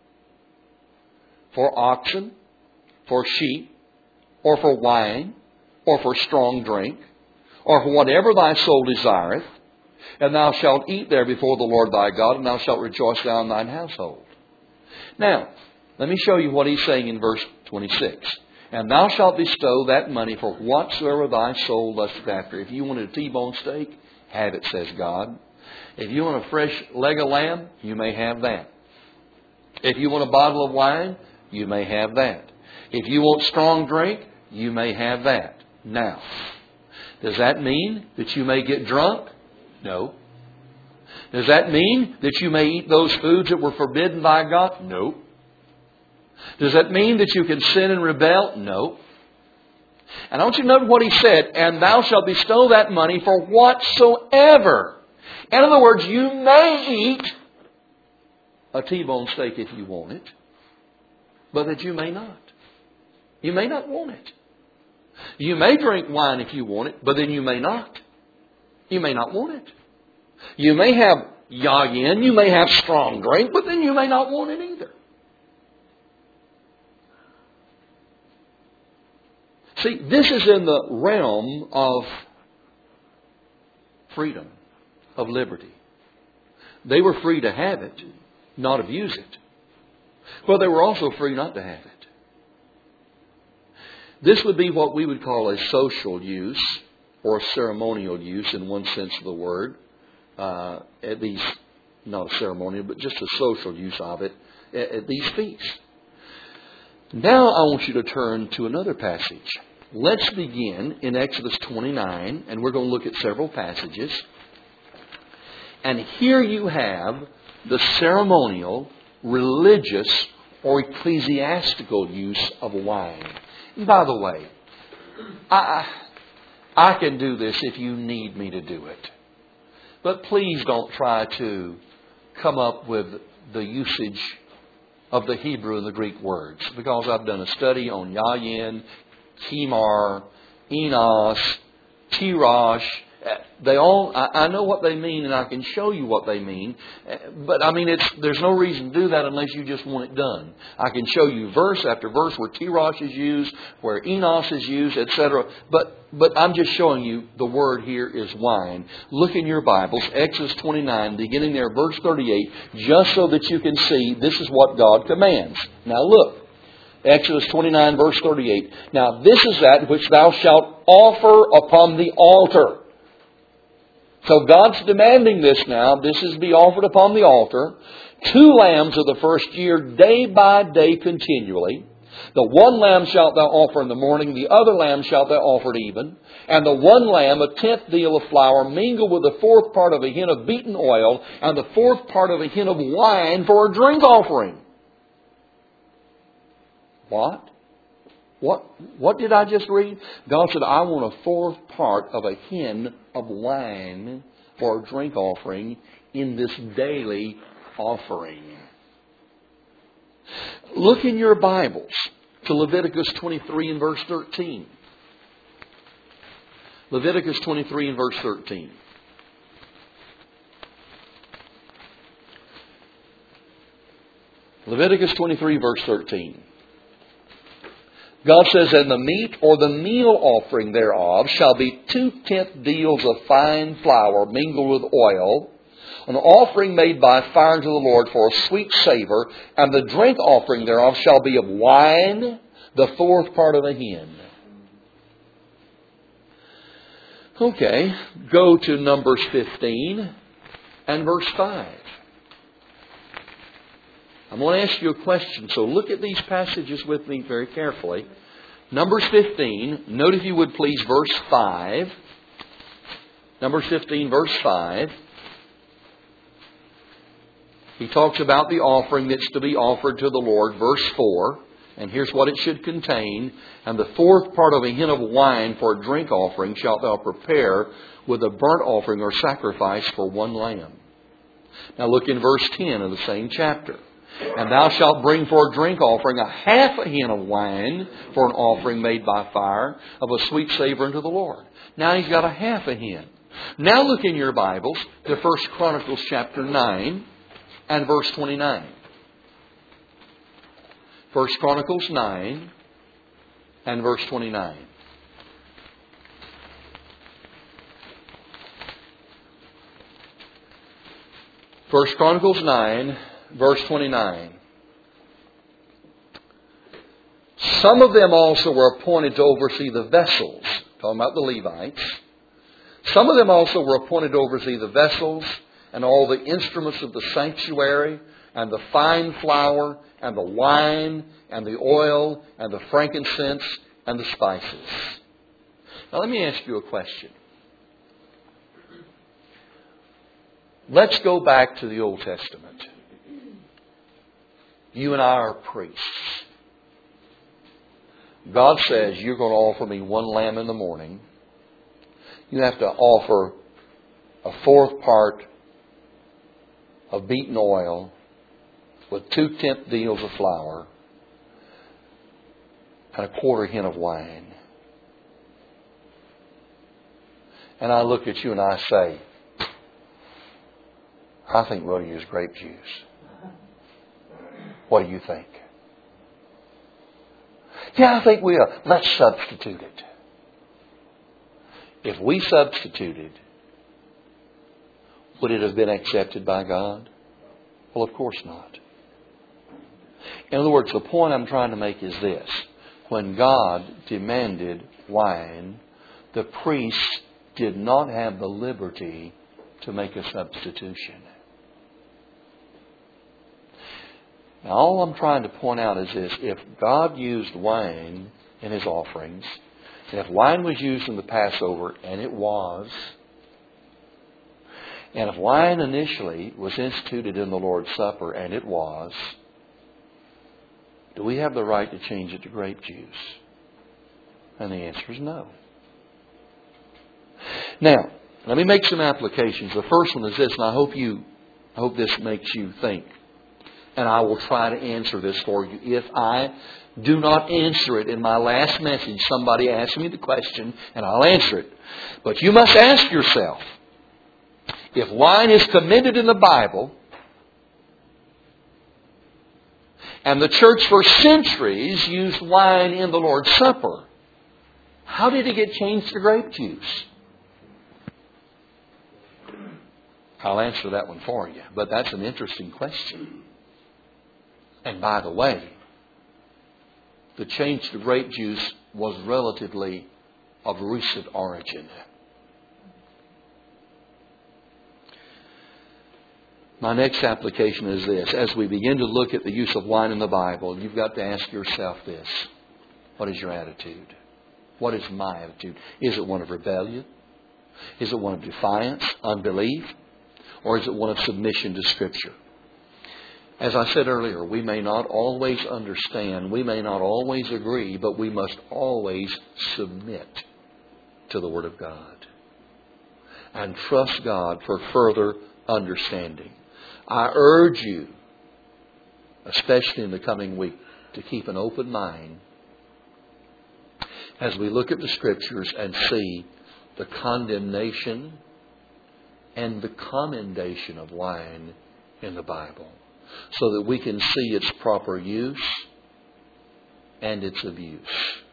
for oxen, for sheep, or for wine, or for strong drink, or for whatever thy soul desireth, and thou shalt eat there before the Lord thy God, and thou shalt rejoice thou in thine household. Now, let me show you what he's saying in verse twenty-six. And thou shalt bestow that money for whatsoever thy soul lusteth after. If you want a T-bone steak, have it, says God. If you want a fresh leg of lamb, you may have that. If you want a bottle of wine, you may have that. If you want strong drink, you may have that. Now, does that mean that you may get drunk? No. Does that mean that you may eat those foods that were forbidden by God? No. Does that mean that you can sin and rebel? No. And I want you to note what he said, and thou shalt bestow that money for whatsoever. In other words, you may eat a T-bone steak if you want it, but that you may not. You may not want it. You may drink wine if you want it, but then you may not. You may not want it. You may have yayin, you may have strong drink, but then you may not want it either. See, this is in the realm of freedom, of liberty. They were free to have it, not abuse it. Well, they were also free not to have it. This would be what we would call a social use or a ceremonial use in one sense of the word. Uh, at these, not a ceremonial, but just a social use of it at, at these feasts. Now I want you to turn to another passage. Let's begin in Exodus twenty-nine, and we're going to look at several passages. And here you have the ceremonial, religious, or ecclesiastical use of wine. And by the way, I, I can do this if you need me to do it. But please don't try to come up with the usage of the Hebrew and the Greek words, because I've done a study on yayin, kimar, enos, tirash. They all, I, I know what they mean, and I can show you what they mean. But I mean, it's there's no reason to do that unless you just want it done. I can show you verse after verse where tirash is used, where enos is used, et cetera. But but I'm just showing you the word here is wine. Look in your Bibles, Exodus twenty-nine, beginning there, verse thirty-eight, just so that you can see this is what God commands. Now look. Exodus twenty-nine, verse thirty-eight. Now this is that which thou shalt offer upon the altar. So God's demanding this now. This is to be offered upon the altar. Two lambs of the first year, day by day continually. The one lamb shalt thou offer in the morning, the other lamb shalt thou offer at even. And the one lamb, a tenth deal of flour, mingled with the fourth part of a hin of beaten oil, and the fourth part of a hin of wine for a drink offering. What? What, what did I just read? God said, I want a fourth part of a hin of wine for a drink offering in this daily offering. Look in your Bibles to Leviticus twenty-three and verse thirteen. Leviticus twenty-three and verse thirteen. Leviticus twenty-three verse thirteen. God says, and the meat or the meal offering thereof shall be two-tenth deals of fine flour mingled with oil, an offering made by fire unto the Lord for a sweet savor, and the drink offering thereof shall be of wine, the fourth part of a hin. Okay, go to Numbers fifteen and verse five. I'm going to ask you a question, so look at these passages with me very carefully. Numbers fifteen, note if you would please verse five. Numbers fifteen, verse five. He talks about the offering that's to be offered to the Lord, verse four. And here's what it should contain. And the fourth part of a hin of wine for a drink offering shalt thou prepare with a burnt offering or sacrifice for one lamb. Now look in verse ten of the same chapter. And thou shalt bring for a drink offering a half a hin of wine for an offering made by fire of a sweet savor unto the Lord. Now he's got a half a hin. Now look in your Bibles to First Chronicles chapter nine and verse twenty-nine. First Chronicles nine and verse twenty-nine. First Chronicles nine, verse twenty-nine. Some of them also were appointed to oversee the vessels. Talking about the Levites. Some of them also were appointed to oversee the vessels and all the instruments of the sanctuary, and the fine flour, and the wine, and the oil, and the frankincense, and the spices. Now let me ask you a question. Let's go back to the Old Testament. You and I are priests. God says, you're going to offer me one lamb in the morning. You have to offer a fourth part of beaten oil with two-tenth deals of flour and a quarter hin of wine. And I look at you and I say, I think we'll use grape juice. What do you think? Yeah, I think we will. Let's substitute it. If we substituted, would it have been accepted by God? Well, of course not. In other words, the point I'm trying to make is this. When God demanded wine, the priests did not have the liberty to make a substitution. Now, all I'm trying to point out is this. If God used wine in His offerings, and if wine was used in the Passover, and it was, and if wine initially was instituted in the Lord's Supper, and it was, do we have the right to change it to grape juice? And the answer is no. Now, let me make some applications. The first one is this, and I hope you, I hope this makes you think. And I will try to answer this for you. If I do not answer it in my last message, somebody asks me the question, and I'll answer it. But you must ask yourself, if wine is commended in the Bible, and the church for centuries used wine in the Lord's Supper, how did it get changed to grape juice? I'll answer that one for you, but that's an interesting question. And by the way, the change to grape juice was relatively of recent origin. My next application is this. As we begin to look at the use of wine in the Bible, you've got to ask yourself this. What is your attitude? What is my attitude? Is it one of rebellion? Is it one of defiance, unbelief? Or is it one of submission to Scripture? As I said earlier, we may not always understand, we may not always agree, but we must always submit to the Word of God and trust God for further understanding. I urge you, especially in the coming week, to keep an open mind as we look at the Scriptures and see the condemnation and the commendation of wine in the Bible, so that we can see its proper use and its abuse.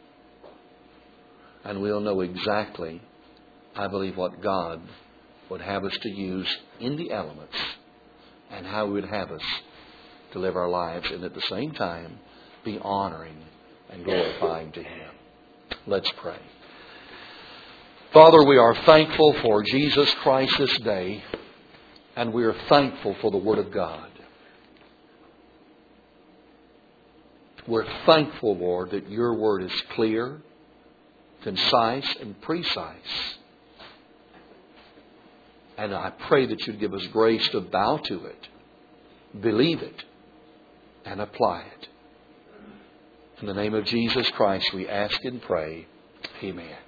And we'll know exactly, I believe, what God would have us to use in the elements and how He would have us to live our lives and at the same time be honoring and glorifying to Him. Let's pray. Father, we are thankful for Jesus Christ this day, and we are thankful for the Word of God. We're thankful, Lord, that Your Word is clear, concise, and precise. And I pray that You'd give us grace to bow to it, believe it, and apply it. In the name of Jesus Christ, we ask and pray. Amen.